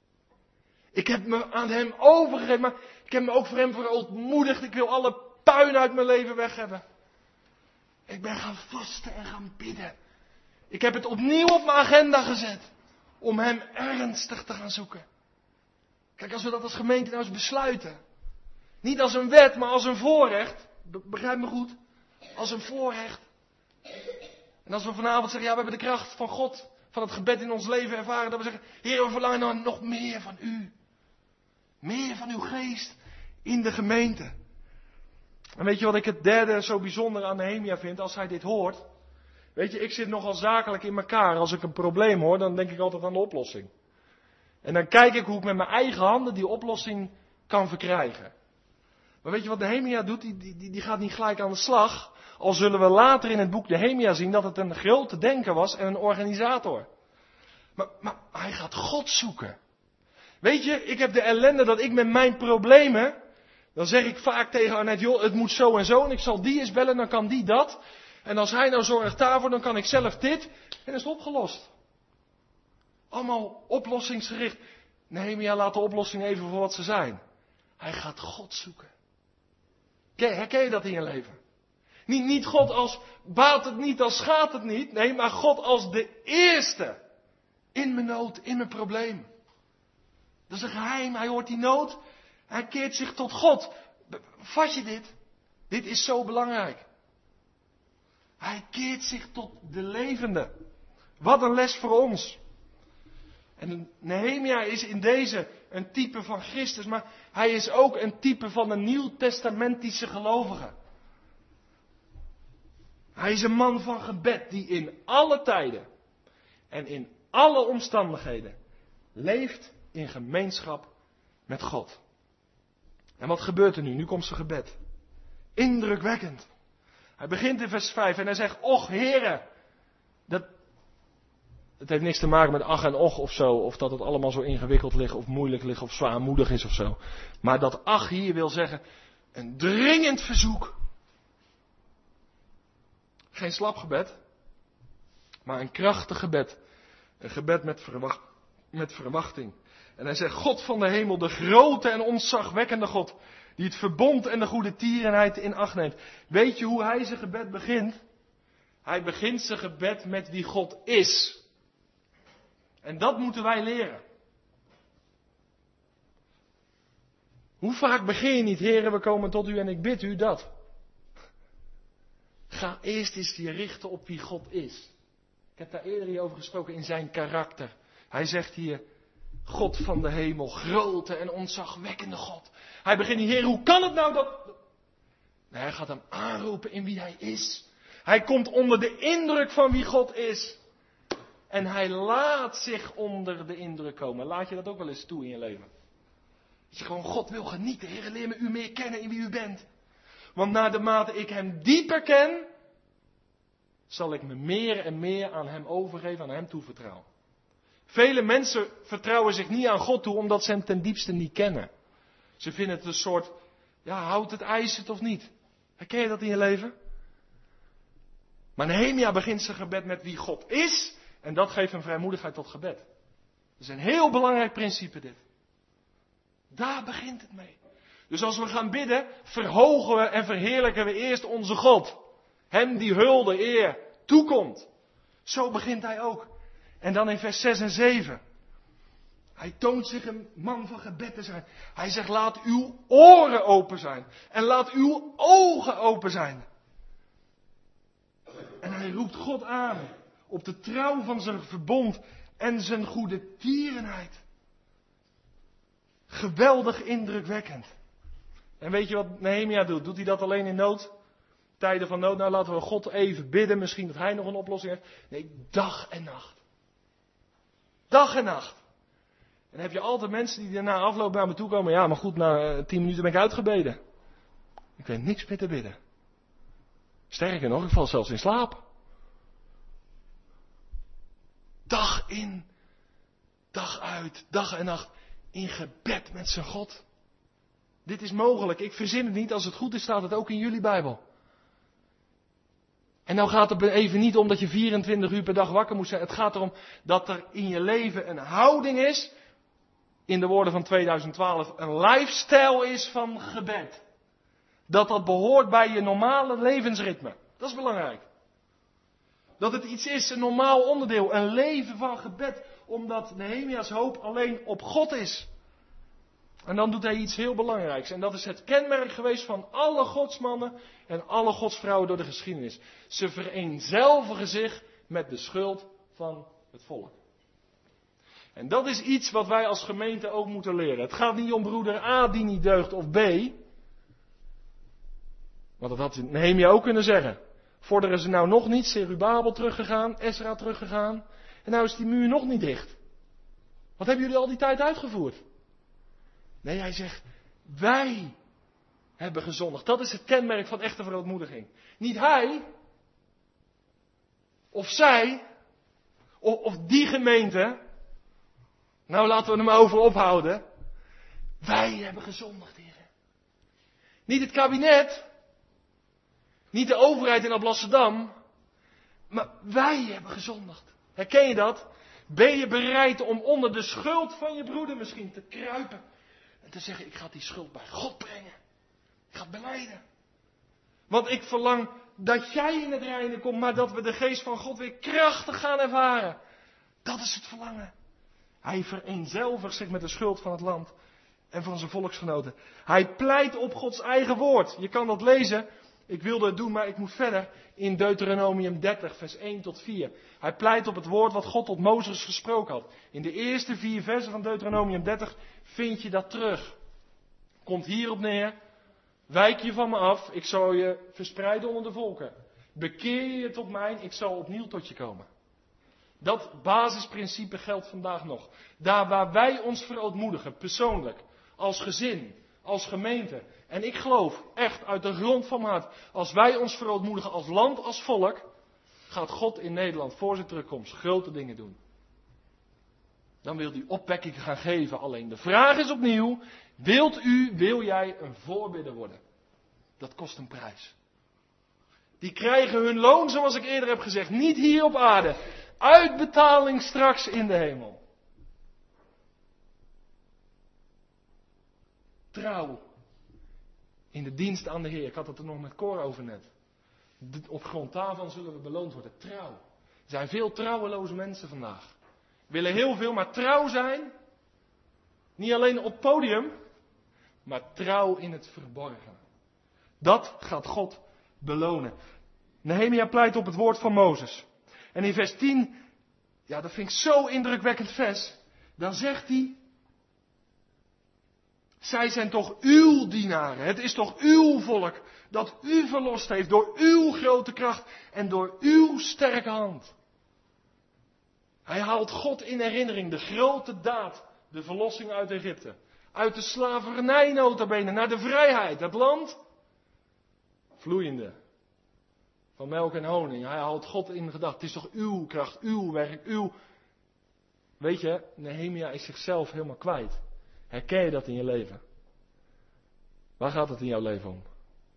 Ik heb me aan hem overgegeven, maar ik heb me ook voor hem verootmoedigd. Ik wil alle puin uit mijn leven weg hebben. Ik ben gaan vasten en gaan bidden. Ik heb het opnieuw op mijn agenda gezet. Om hem ernstig te gaan zoeken. Kijk, als we dat als gemeente nou eens besluiten. Niet als een wet, maar als een voorrecht. Begrijp me goed. Als een voorrecht. En als we vanavond zeggen, ja, we hebben de kracht van God, van het gebed in ons leven ervaren. Dat we zeggen, Heer, we verlangen nou nog meer van u. Meer van uw geest in de gemeente. En weet je wat ik het derde zo bijzonder aan Nehemia vind, als hij dit hoort? Weet je, ik zit nogal zakelijk in elkaar. Als ik een probleem hoor, dan denk ik altijd aan de oplossing. En dan kijk ik hoe ik met mijn eigen handen die oplossing kan verkrijgen. Maar weet je wat Nehemia doet? Die, die, die gaat niet gelijk aan de slag. Al zullen we later in het boek Nehemia zien dat het een grote denker was en een organisator. Maar, maar hij gaat God zoeken. Weet je, ik heb de ellende dat ik met mijn problemen, dan zeg ik vaak tegen Arnett, joh, het moet zo en zo, en ik zal die eens bellen, dan kan die dat. En als hij nou zorgt daarvoor, dan kan ik zelf dit, en dan is het opgelost. Allemaal oplossingsgericht. Nehemia laat de oplossing even voor wat ze zijn. Hij gaat God zoeken. Herken je dat in je leven? Niet, niet God als baat het niet, als schaadt het niet. Nee, maar God als de eerste. In mijn nood, in mijn probleem. Dat is een geheim. Hij hoort die nood. Hij keert zich tot God. Vat je dit? Dit is zo belangrijk. Hij keert zich tot de levende. Wat een les voor ons. En Nehemia is in deze een type van Christus, maar hij is ook een type van een nieuwtestamentische gelovige. Hij is een man van gebed die in alle tijden en in alle omstandigheden leeft in gemeenschap met God. En wat gebeurt er nu? Nu komt zijn gebed. Indrukwekkend. Hij begint in vers vijf en hij zegt, och Heere. Dat, het heeft niks te maken met ach en och of zo, of dat het allemaal zo ingewikkeld ligt of moeilijk ligt of zwaarmoedig is of zo. Maar dat ach hier wil zeggen, een dringend verzoek. Geen slap gebed, maar een krachtig gebed. Een gebed met, verwacht, met verwachting. En hij zegt, God van de hemel, de grote en ontzagwekkende God, die het verbond en de goede tierenheid in acht neemt. Weet je hoe hij zijn gebed begint? Hij begint zijn gebed met wie God is. En dat moeten wij leren. Hoe vaak begin je niet, Heere, we komen tot u en ik bid u dat. Ga eerst eens je richten op wie God is. Ik heb daar eerder hier over gesproken in zijn karakter. Hij zegt hier, God van de hemel, grote en ontzagwekkende God. Hij begint niet, Heer, hoe kan het nou dat... Nee, hij gaat hem aanroepen in wie hij is. Hij komt onder de indruk van wie God is. En hij laat zich onder de indruk komen. Laat je dat ook wel eens toe in je leven? Dat je gewoon God wil genieten. Heer, leer me u meer kennen in wie u bent. Want naarmate ik hem dieper ken, zal ik me meer en meer aan hem overgeven, aan hem toevertrouwen. Vele mensen vertrouwen zich niet aan God toe, omdat ze hem ten diepste niet kennen. Ze vinden het een soort, ja, houdt het ijs het of niet? Herken je dat in je leven? Maar Nehemia begint zijn gebed met wie God is, en dat geeft hem vrijmoedigheid tot gebed. Dat is een heel belangrijk principe dit. Daar begint het mee. Dus als we gaan bidden, verhogen we en verheerlijken we eerst onze God. Hem die hulde, eer, toekomt. Zo begint hij ook. En dan in vers zes en zeven. Hij toont zich een man van gebed te zijn. Hij zegt, laat uw oren open zijn. En laat uw ogen open zijn. En hij roept God aan. Op de trouw van zijn verbond en zijn goede tierenheid. Geweldig indrukwekkend. En weet je wat Nehemia doet? Doet hij dat alleen in nood? Tijden van nood? Nou, laten we God even bidden. Misschien dat hij nog een oplossing heeft. Nee, dag en nacht. Dag en nacht. En dan heb je altijd mensen die na afloop naar me toe komen. Ja, maar goed, na tien minuten ben ik uitgebeden. Ik weet niks meer te bidden. Sterker nog, ik val zelfs in slaap. Dag in, dag uit, dag en nacht. In gebed met zijn God. Dit is mogelijk. Ik verzin het niet. Als het goed is, staat het ook in jullie Bijbel. En nou gaat het even niet om dat je vierentwintig uur per dag wakker moet zijn. Het gaat erom dat er in je leven een houding is. In de woorden van tweeduizend twaalf. Een lifestyle is van gebed. Dat dat behoort bij je normale levensritme. Dat is belangrijk. Dat het iets is, een normaal onderdeel. Een leven van gebed. Omdat Nehemia's hoop alleen op God is. En dan doet hij iets heel belangrijks. En dat is het kenmerk geweest van alle godsmannen en alle godsvrouwen door de geschiedenis. Ze vereenzelvigen zich met de schuld van het volk. En dat is iets wat wij als gemeente ook moeten leren. Het gaat niet om broeder A die niet deugt of B. Want dat had Nehemia ook kunnen zeggen. Vorderen ze nou nog niet, Zerubabel teruggegaan, Esra teruggegaan. En nou is die muur nog niet dicht. Wat hebben jullie al die tijd uitgevoerd? Nee, hij zegt, wij hebben gezondigd. Dat is het kenmerk van echte verootmoediging. Niet hij, of zij, of, of die gemeente. Nou, laten we hem over ophouden. Wij hebben gezondigd, heren. Niet het kabinet, niet de overheid in Alblasserdam, maar wij hebben gezondigd. Herken je dat? Ben je bereid om onder de schuld van je broeder misschien te kruipen? En te zeggen, ik ga die schuld bij God brengen. Ik ga het belijden. Want ik verlang dat jij in het reine komt, maar dat we de geest van God weer krachtig gaan ervaren. Dat is het verlangen. Hij vereenzelvigt zich met de schuld van het land en van zijn volksgenoten. Hij pleit op Gods eigen woord. Je kan dat lezen Ik wilde het doen, maar ik moet verder in Deuteronomium dertig, vers één tot vier. Hij pleit op het woord wat God tot Mozes gesproken had. In de eerste vier versen van Deuteronomium dertig vind je dat terug. Komt hierop neer. Wijk je van me af, ik zal je verspreiden onder de volken. Bekeer je je tot mij, ik zal opnieuw tot je komen. Dat basisprincipe geldt vandaag nog. Daar waar wij ons verootmoedigen, persoonlijk, als gezin, als gemeente. En ik geloof echt uit de grond van mijn hart, als wij ons verootmoedigen als land, als volk, gaat God in Nederland voor zijn terugkomst grote dingen doen. Dan wil hij opwekking gaan geven. Alleen de vraag is opnieuw, wilt u, wil jij een voorbidder worden? Dat kost een prijs. Die krijgen hun loon, zoals ik eerder heb gezegd, niet hier op aarde. Uitbetaling straks in de hemel. Trouw in de dienst aan de Heer. Ik had het er nog met Cor over net. Op grond daarvan zullen we beloond worden. Trouw. Er zijn veel trouweloze mensen vandaag. Willen heel veel, maar trouw zijn. Niet alleen op het podium, maar trouw in het verborgen. Dat gaat God belonen. Nehemia pleit op het woord van Mozes. En in vers tien, ja, dat vind ik zo indrukwekkend vers. Dan zegt hij, zij zijn toch uw dienaren. Het is toch uw volk dat u verlost heeft door uw grote kracht en door uw sterke hand. Hij haalt God in herinnering, de grote daad, de verlossing uit Egypte. Uit de slavernij nota bene, naar de vrijheid, het land vloeiende van melk en honing. Hij haalt God in gedachten. Het is toch uw kracht, uw werk, uw... Weet je, Nehemia is zichzelf helemaal kwijt. Herken je dat in je leven? Waar gaat het in jouw leven om?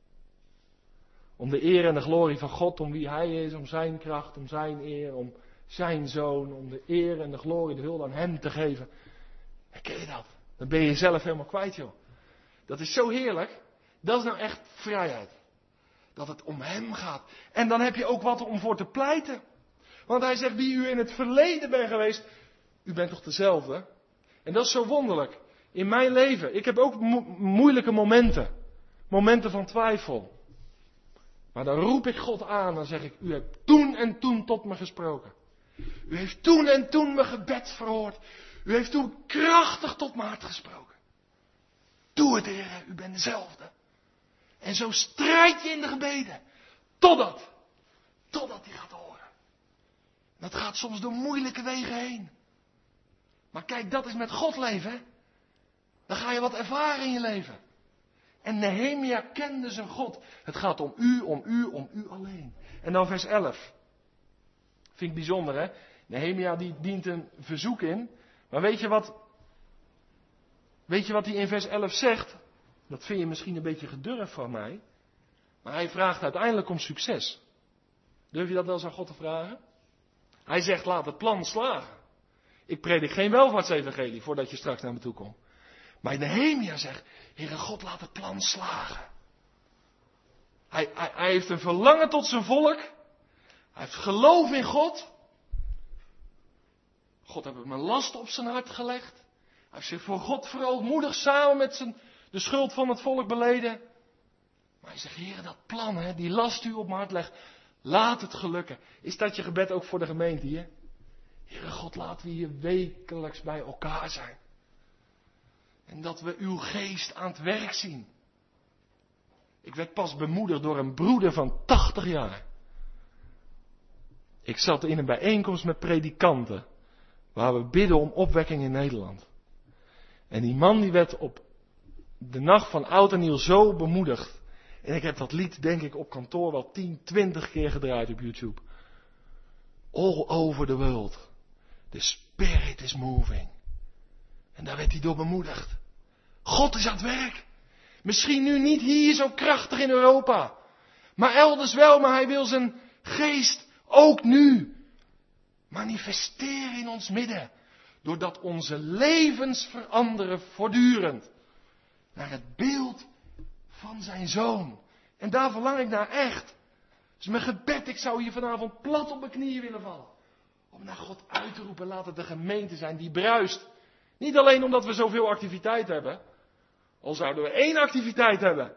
Om de eer en de glorie van God, om wie Hij is, om Zijn kracht, om Zijn eer, om Zijn Zoon, om de eer en de glorie, de hulde aan Hem te geven. Herken je dat? Dan ben je jezelf helemaal kwijt, joh. Dat is zo heerlijk. Dat is nou echt vrijheid. Dat het om Hem gaat. En dan heb je ook wat om voor te pleiten. Want Hij zegt, wie u in het verleden bent geweest, u bent toch dezelfde? En dat is zo wonderlijk. In mijn leven, ik heb ook mo- moeilijke momenten. Momenten van twijfel. Maar dan roep ik God aan, dan zeg ik, u hebt toen en toen tot me gesproken. U heeft toen en toen mijn gebed verhoord. U heeft toen krachtig tot mijn hart gesproken. Doe het, Heer, u bent dezelfde. En zo strijd je in de gebeden. Totdat, totdat hij gaat horen. Dat gaat soms door moeilijke wegen heen. Maar kijk, dat is met God leven, hè. Dan ga je wat ervaren in je leven. En Nehemia kende zijn God. Het gaat om u, om u, om u alleen. En dan vers elf. Vind ik bijzonder, hè. Nehemia die dient een verzoek in. Maar weet je wat, weet je wat hij in vers elf zegt? Dat vind je misschien een beetje gedurfd van mij. Maar hij vraagt uiteindelijk om succes. Durf je dat wel eens aan God te vragen? Hij zegt, laat het plan slagen. Ik predik geen welvaartsevangelie voordat je straks naar me toe komt. Maar Nehemia zegt, Heere God, laat het plan slagen. Hij, hij, hij heeft een verlangen tot zijn volk. Hij heeft geloof in God. God heeft hem een last op zijn hart gelegd. Hij heeft zich voor God verootmoedigd samen met zijn, de schuld van het volk beleden. Maar hij zegt, Heere, dat plan, hè, die last u op mijn hart legt, laat het gelukken. Is dat je gebed ook voor de gemeente hier? Heere God, laten we hier wekelijks bij elkaar zijn. En dat we uw geest aan het werk zien. Ik werd pas bemoedigd door een broeder van tachtig jaar. Ik zat in een bijeenkomst met predikanten. Waar we bidden om opwekking in Nederland. En die man die werd op de nacht van Oud en Nieuw zo bemoedigd. En ik heb dat lied denk ik op kantoor wel tien, twintig keer gedraaid op YouTube. All over the world. The Spirit is moving. En daar werd hij door bemoedigd. God is aan het werk. Misschien nu niet hier zo krachtig in Europa. Maar elders wel, maar hij wil zijn geest ook nu manifesteren in ons midden. Doordat onze levens veranderen voortdurend. Naar het beeld van zijn Zoon. En daar verlang ik naar echt. Dus mijn gebed, ik zou hier vanavond plat op mijn knieën willen vallen. Om naar God uit te roepen, laat het de gemeente zijn die bruist. Niet alleen omdat we zoveel activiteit hebben. Al zouden we één activiteit hebben.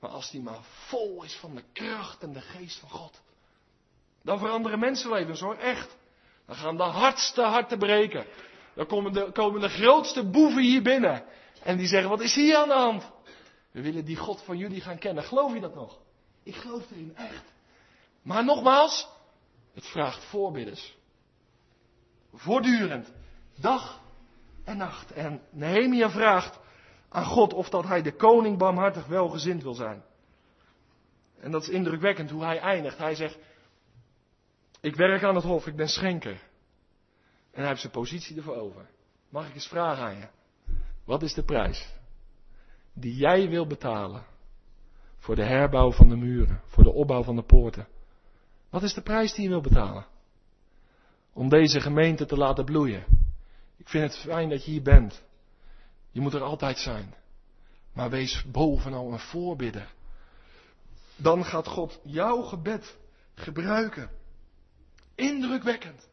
Maar als die maar vol is van de kracht en de geest van God. Dan veranderen mensenlevens hoor, echt. Dan gaan de hardste harten breken. Dan komen de, komen de grootste boeven hier binnen. En die zeggen, wat is hier aan de hand? We willen die God van jullie gaan kennen. Geloof je dat nog? Ik geloof erin, echt. Maar nogmaals, het vraagt voorbidders. Voortdurend. Dag en nacht. En Nehemia vraagt aan God of dat hij de koning barmhartig welgezind wil zijn. En dat is indrukwekkend hoe hij eindigt. Hij zegt, ik werk aan het hof, ik ben schenker. En hij heeft zijn positie ervoor over. Mag ik eens vragen aan je? Wat is de prijs die jij wil betalen voor de herbouw van de muren, voor de opbouw van de poorten? Wat is de prijs die je wil betalen? Om deze gemeente te laten bloeien. Ik vind het fijn dat je hier bent. Je moet er altijd zijn. Maar wees bovenal een voorbidder. Dan gaat God jouw gebed gebruiken. Indrukwekkend.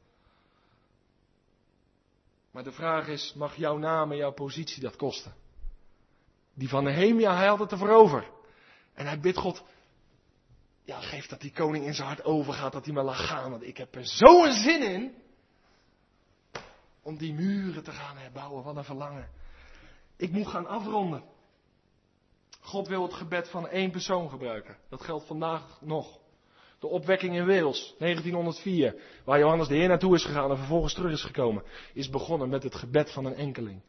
Maar de vraag is, mag jouw naam en jouw positie dat kosten? Die van Nehemia, hij had het ervoor over. En hij bidt God, ja, geef dat die koning in zijn hart overgaat, dat hij maar laat gaan. Want ik heb er zo'n zin in om die muren te gaan herbouwen. Wat een verlangen. Ik moet gaan afronden. God wil het gebed van één persoon gebruiken. Dat geldt vandaag nog. De opwekking in Wales, negentienhonderdvier, waar Johannes de Heer naartoe is gegaan en vervolgens terug is gekomen, is begonnen met het gebed van een enkeling.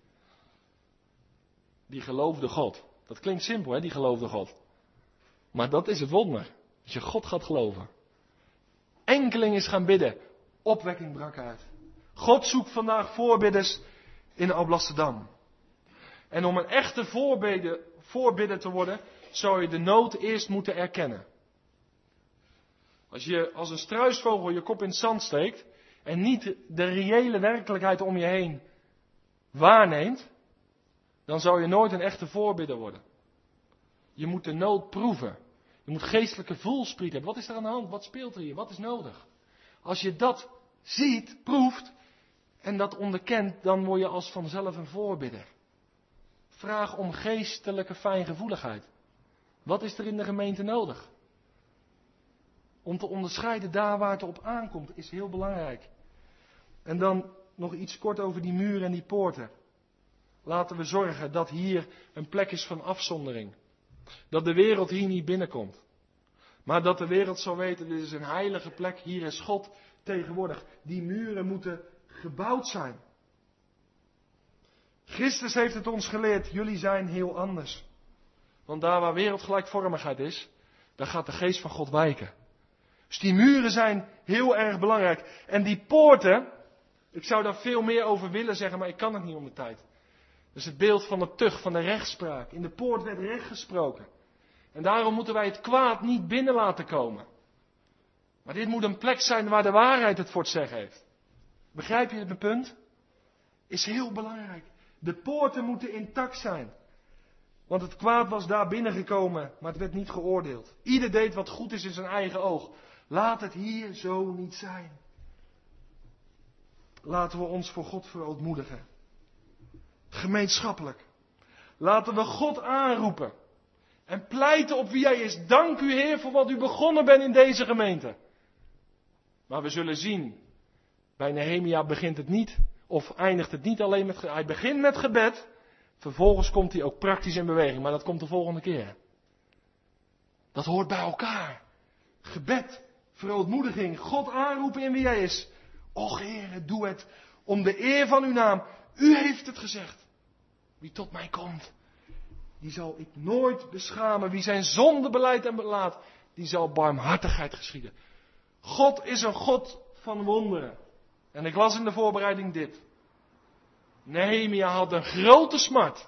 Die geloofde God. Dat klinkt simpel, hè, die geloofde God. Maar dat is het wonder. Als je God gaat geloven. Enkeling is gaan bidden. Opwekking brak uit. God zoekt vandaag voorbidders in Alblasserdam. En om een echte voorbidder, voorbidder te worden, zou je de nood eerst moeten erkennen. Als je als een struisvogel je kop in het zand steekt en niet de reële werkelijkheid om je heen waarneemt, dan zou je nooit een echte voorbidder worden. Je moet de nood proeven. Je moet geestelijke voelspriet hebben. Wat is er aan de hand? Wat speelt er hier? Wat is nodig? Als je dat ziet, proeft en dat onderkent, dan word je als vanzelf een voorbidder. Vraag om geestelijke fijngevoeligheid. Wat is er in de gemeente nodig? Om te onderscheiden daar waar het op aankomt, is heel belangrijk. En dan nog iets kort over die muren en die poorten. Laten we zorgen dat hier een plek is van afzondering. Dat de wereld hier niet binnenkomt. Maar dat de wereld zal weten, dit is een heilige plek, hier is God tegenwoordig. Die muren moeten gebouwd zijn. Christus heeft het ons geleerd, jullie zijn heel anders. Want daar waar wereldgelijkvormigheid is, daar gaat de geest van God wijken. Dus die muren zijn heel erg belangrijk. En die poorten, ik zou daar veel meer over willen zeggen, maar ik kan het niet om de tijd. Dat is het beeld van de tucht, van de rechtspraak. In de poort werd recht gesproken. En daarom moeten wij het kwaad niet binnen laten komen. Maar dit moet een plek zijn waar de waarheid het voor het zeggen heeft. Begrijp je mijn punt? Is heel belangrijk. De poorten moeten intact zijn. Want het kwaad was daar binnengekomen, maar het werd niet geoordeeld. Ieder deed wat goed is in zijn eigen oog. Laat het hier zo niet zijn. Laten we ons voor God verootmoedigen. Gemeenschappelijk. Laten we God aanroepen. En pleiten op wie Hij is. Dank u Heer voor wat u begonnen bent in deze gemeente. Maar we zullen zien. Bij Nehemia begint het niet. Of eindigt het niet alleen met gebed. Hij begint met gebed. Vervolgens komt hij ook praktisch in beweging. Maar dat komt de volgende keer. Dat hoort bij elkaar. Gebed. Verootmoediging. God aanroepen in wie Hij is. Och Heer, doe het om de eer van uw naam. U heeft het gezegd. Wie tot mij komt, die zal ik nooit beschamen. Wie zijn zonde beleidt en belaat, die zal barmhartigheid geschieden. God is een God van wonderen. En ik las in de voorbereiding dit. Nehemia had een grote smart.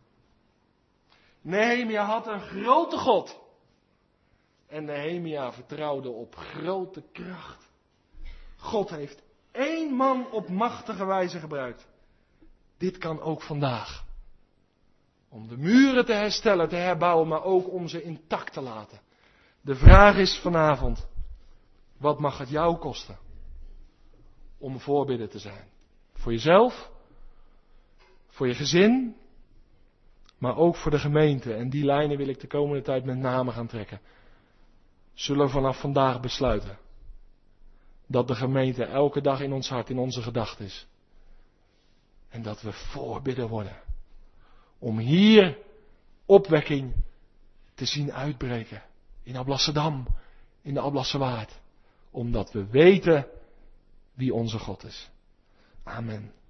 Nehemia had een grote God. En Nehemia vertrouwde op grote kracht. God heeft één man op machtige wijze gebruikt. Dit kan ook vandaag. Om de muren te herstellen, te herbouwen, maar ook om ze intact te laten. De vraag is vanavond, wat mag het jou kosten om een voorbidder te zijn? Voor jezelf, voor je gezin, Maar ook voor de gemeente. En die lijnen wil ik de komende tijd met name gaan trekken. Zullen we vanaf vandaag besluiten. Dat de gemeente elke dag in ons hart, in onze gedachten is. En dat we voorbidden worden. Om hier opwekking te zien uitbreken. In Alblasserdam. In de Alblasserwaard. Omdat we weten wie onze God is. Amen.